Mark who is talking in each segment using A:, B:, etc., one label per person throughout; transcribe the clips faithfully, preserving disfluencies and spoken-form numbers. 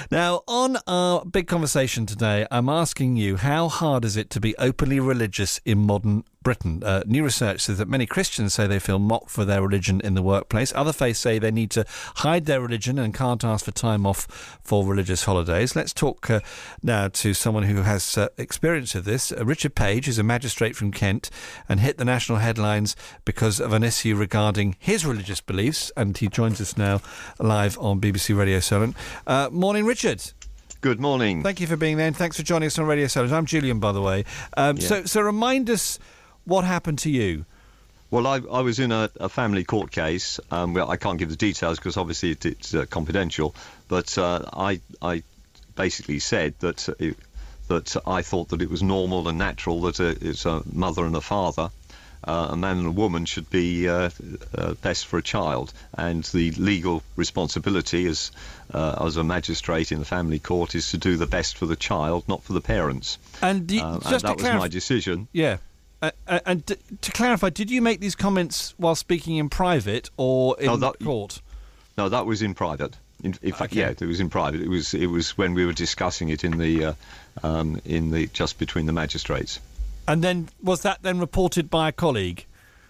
A: Now, on our big conversation today, I'm asking you, how hard is it to be openly religious in modern Britain? Uh, new research says that many Christians say they feel mocked for their religion in the workplace. Other faiths say they need to hide their religion and can't ask for time off for religious holidays. Let's talk uh, now to someone who has uh, experience of this. Uh, Richard Page is a magistrate from Kent and hit the national headlines because of an issue regarding his religious beliefs, and he joins us now live on B B C Radio Solent. Uh, morning, Richard.
B: Good morning.
A: Thank you for being there, and thanks for joining us on Radio Solent. I'm Julian, by the way. Um,
B: yeah.
A: So, so remind us what happened to you.
B: Well, I, I was in a, a family court case. Um, well, I can't give the details because obviously it, it's uh, confidential. But uh, I, I basically said that it, that I thought that it was normal and natural that a, it's a mother and a father, uh, a man and a woman, should be uh, uh, best for a child, and the legal responsibility as uh, as a magistrate in the family court is to do the best for the child, not for the parents.
A: And, you,
B: um,
A: just
B: and that
A: to
B: was
A: clarif-
B: my decision.
A: Yeah. Uh, uh, and d- to clarify, did you make these comments while speaking in private or in
B: No, that-
A: court?
B: No, that was in private. In, in fact,
A: Okay.
B: yeah, it was in private. It was it was when we were discussing it in the uh, um, in the just between the magistrates.
A: And then was that then reported by a colleague?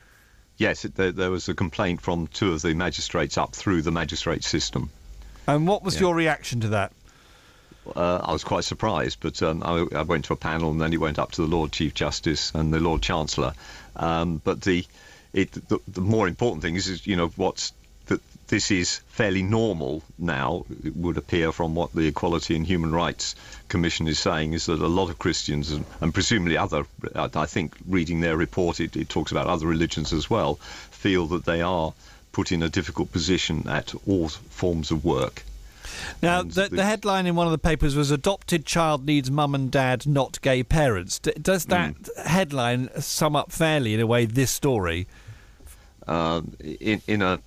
B: Yes, it, there, there was a complaint from two of the magistrates up through the magistrate system.
A: And what was
B: Yeah.
A: your reaction to that?
B: Uh, I was quite surprised, but um, I, I went to a panel and then it went up to the Lord Chief Justice and the Lord Chancellor. Um, but the, it, the the more important thing is, is you know, what's that this is fairly normal now. It would appear from what the Equality and Human Rights Commission is saying is that a lot of Christians and, and presumably other, I think reading their report, it, it talks about other religions as well, feel that they are put in a difficult position at all forms of work.
A: Now,
B: And
A: the,
B: the-
A: the headline in one of the papers was "Adopted child needs mum and dad, not gay parents." D- does that
B: Mm.
A: headline sum up fairly, in a way, this story?
B: Um, in, in a,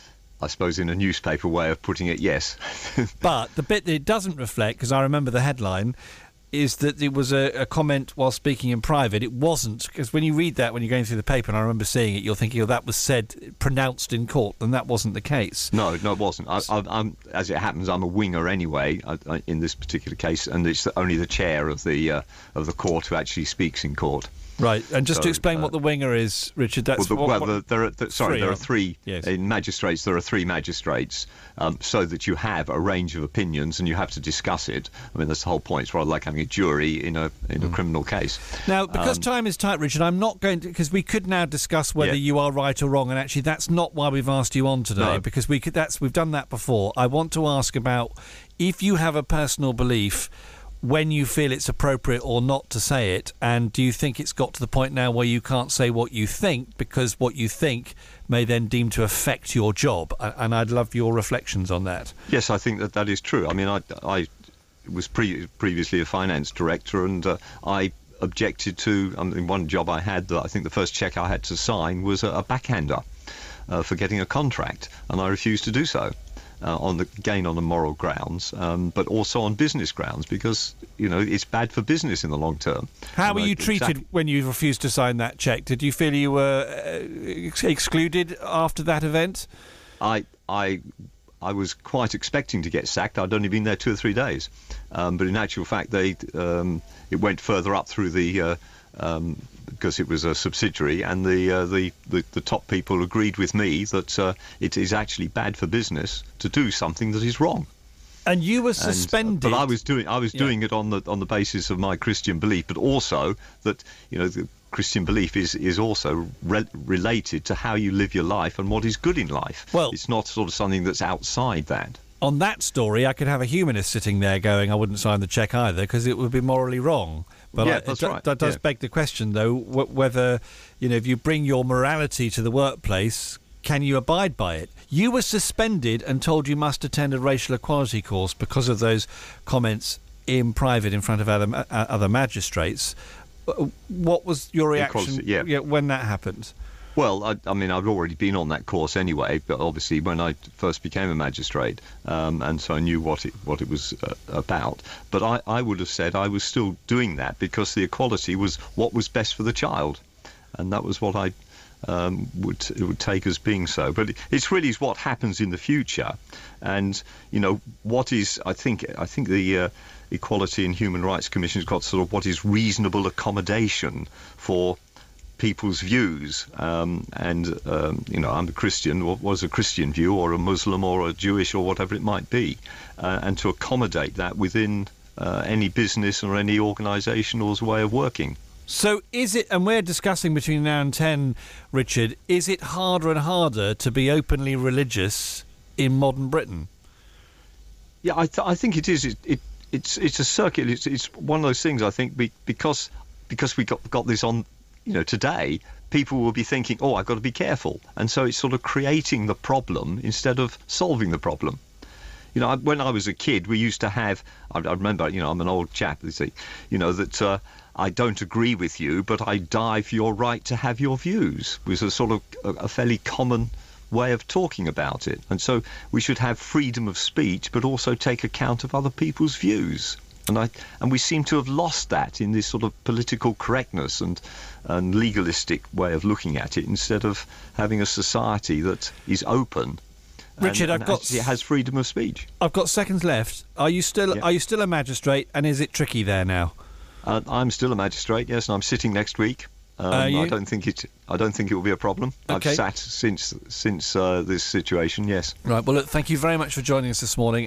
B: I suppose, in a newspaper way of putting it, yes.
A: But the bit that it doesn't reflect, because I remember the headline, is that it was a, a comment while speaking in private. It wasn't, because when you read that, when you're going through the paper, and I remember seeing it, you're thinking, oh, that was said, pronounced in court, and that wasn't the case.
B: No, no, it wasn't. I, I, I'm, as it happens, I'm a winger anyway I, I, in this particular case, and it's only the chair of the uh, of the court who actually speaks in court.
A: Right, and just
B: So,
A: to explain
B: uh,
A: what the winger is, Richard, that's...
B: well, the,
A: what,
B: well
A: what-
B: the, there are, the, sorry,
A: three,
B: there are
A: aren't-
B: three
A: Yes.
B: in magistrates. There are three magistrates, um, so that you have a range of opinions and you have to discuss it. I mean, that's the whole point. It's rather like having a jury in a in a
A: Mm.
B: criminal case.
A: Now, because
B: Um,
A: time is tight, Richard, I'm not going to... Because we could now discuss whether
B: Yeah.
A: you are right or wrong, and actually that's not why we've asked you on today,
B: No.
A: because we could. That's we've done that before. I want to ask about if you have a personal belief, when you feel it's appropriate or not to say it, and do you think it's got to the point now where you can't say what you think because what you think may then deem to affect your job? A- And I'd love your reflections on that.
B: Yes, I think that that is true. I mean, I, I was pre- previously a finance director, and uh, I objected to, I mean, one job I had, that I think the first cheque I had to sign was a, a backhander uh, for getting a contract, and I refused to do so. Uh, on the again on the moral grounds, um, but also on business grounds, because you know it's bad for business in the long term.
A: How
B: And
A: were
B: I-
A: you treated
B: exactly-
A: when you refused to sign that cheque? Did you feel you were uh, ex- excluded after that event?
B: I I I was quite expecting to get sacked. I'd only been there two or three days, um, but in actual fact, they um, it went further up through the. Uh, um, because it was a subsidiary, and the, uh, the, the the top people agreed with me that uh, it is actually bad for business to do something that is wrong.
A: And you were
B: And, uh,
A: suspended.
B: but I was doing I was
A: Yeah.
B: doing it on the on the basis of my Christian belief, but also that you know the Christian belief is is also re- related to how you live your life and what is good in life.
A: Well-
B: it's not sort of something that's outside that.
A: On that story, I could have a humanist sitting there going, I wouldn't sign the cheque either because it would be morally wrong. But
B: Yeah,
A: I,
B: that's
A: it,
B: right,
A: that does
B: yeah.
A: beg the question, though, wh- whether, you know, if you bring your morality to the workplace, can you abide by it? You were suspended and told you must attend a racial equality course because of those comments in private in front of other, ma- uh, other magistrates. Uh, What was your reaction
B: Equality, yeah.
A: when that happened?
B: Well, I, I mean, I'd already been on that course anyway, but obviously when I first became a magistrate, um, and so I knew what it what it was uh, about. But I, I would have said I was still doing that because the equality was what was best for the child, and that was what I um, would it would take us being so. But it's really what happens in the future, and you know what is I think I think the uh, Equality and Human Rights Commission has got sort of what is reasonable accommodation for people's views, um, and um, you know I'm a Christian. What was a Christian view, or a Muslim, or a Jewish, or whatever it might be, uh, and to accommodate that within uh, any business or any organisation's way of working.
A: So is it, and we're discussing between now and ten, Richard, is it harder and harder to be openly religious in modern Britain?
B: Yeah, I, th- I think it is. It, it it's it's a circuit. It's it's one of those things. I think be, because because we got got this on. You know, today people will be thinking, oh, I've got to be careful. And so it's sort of creating the problem instead of solving the problem. You know, I, when I was a kid, we used to have, I, I remember, you know, I'm an old chap, you see, you know, that uh, I don't agree with you, but I die for your right to have your views, was a sort of a, a fairly common way of talking about it. And so we should have freedom of speech, but also take account of other people's views. And I and we seem to have lost that in this sort of political correctness and and legalistic way of looking at it, instead of having a society that is open.
A: Richard,
B: and,
A: I've
B: and
A: got
B: it has freedom of speech.
A: I've got seconds left. Are you still
B: Yeah.
A: Are you still a magistrate? And is it tricky there now?
B: Uh, I'm still a magistrate, yes, and I'm sitting next week. Um,
A: Are you?
B: I don't think it. I don't think it will be a problem.
A: Okay.
B: I've sat since since uh, this situation. Yes.
A: Right. Well, look, thank you very much for joining us this morning.